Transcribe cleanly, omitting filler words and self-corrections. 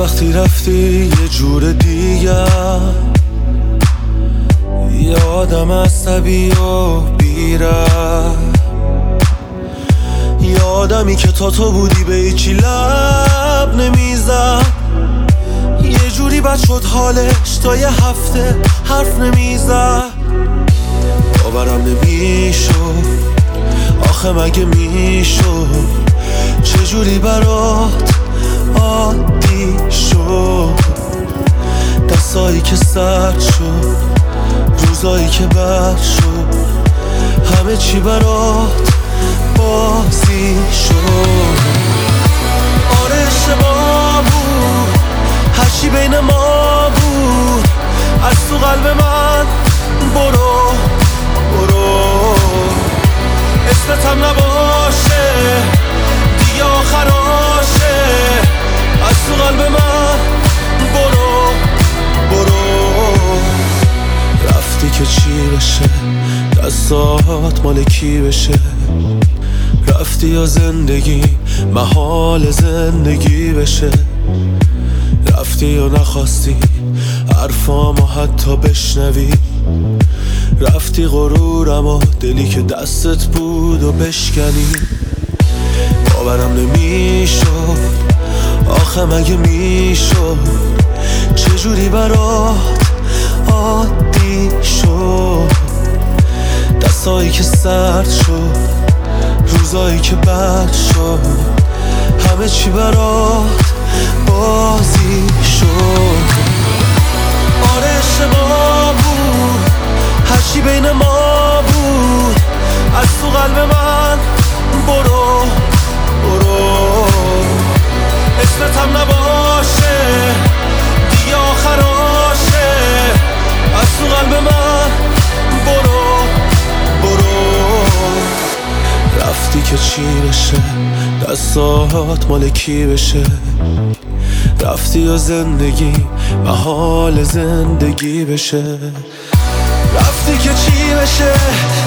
وقتی رفتی یه جور دیگر، یه آدم عصبی و بیره، یه آدمی که تا تو بودی به هیچی لب نمیزد، یه جوری بد شد حالش تا یه هفته حرف نمیزد. باورم نمیشد آخه مگه میشد چجوری برات عادی شد، دستایی که سرد شد، روزایی که بد شد، همه چی برات بازی شد. آره اشتباه بود، هرچی بین ما بود از تو قلب من برو برو، اسمتم نباشه دیگه آخراشه، از تو قلب من برو برو. رفتی که چی بشه، دستات مال کی بشه، رفتی یا زندگی محال زندگی بشه، رفتی یا نخواستی حرفامو حتی بشنوی، رفتی غرورم و دلی که دستت بود و بشکنی. باورم نمیشد آخه مگه میشد چجوری برات عادی شد، دستایی که سرد شد، روزایی که بد شد، همه چی برات بازی شد. آره اشتباه بود، هرچی بین ما بود از تو قلب من برو برو، اسمتم نباشه دیگه آخراشه، از تو قلب من برو برو. رفتی که چی بشه، دستات مال کی بشه، رفتی یا زندگی محال زندگی بشه، رفتی که چی بشه،